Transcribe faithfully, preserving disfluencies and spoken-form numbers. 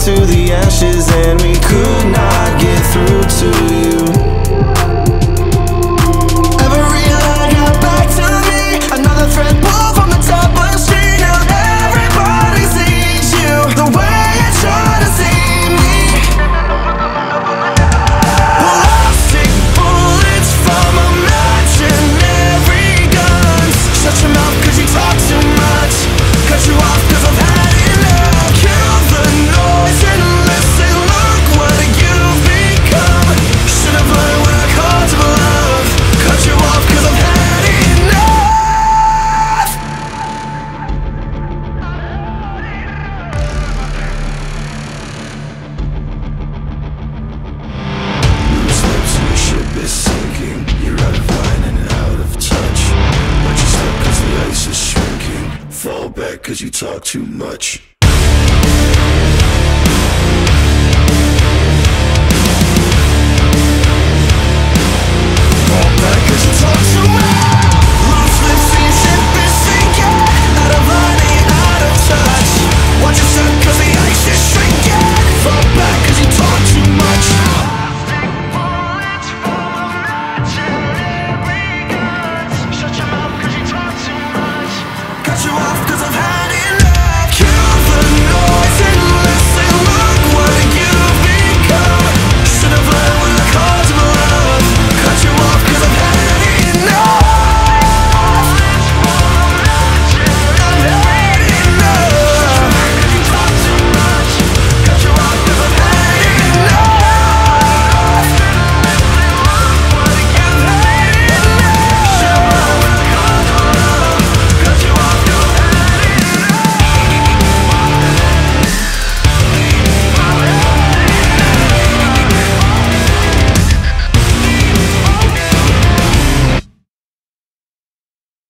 to the ashes, and we could not get through to you. Every line got back to me, another thread pulled from the tapestry. Now everybody sees you the way you try to see me. Well, I'll stick bullets from imaginary guns. Shut your mouth cause you talk too much. Cut you off cause I've had enough. Kill the noise and listen, look what you've become. Should've learned when I called to love. Cut you off cause I've had enough. Loose lips and your ship is sinking. You're out of line and out of touch. But you're stuck cause the ice is shrinking. Fall back cause you talk too much.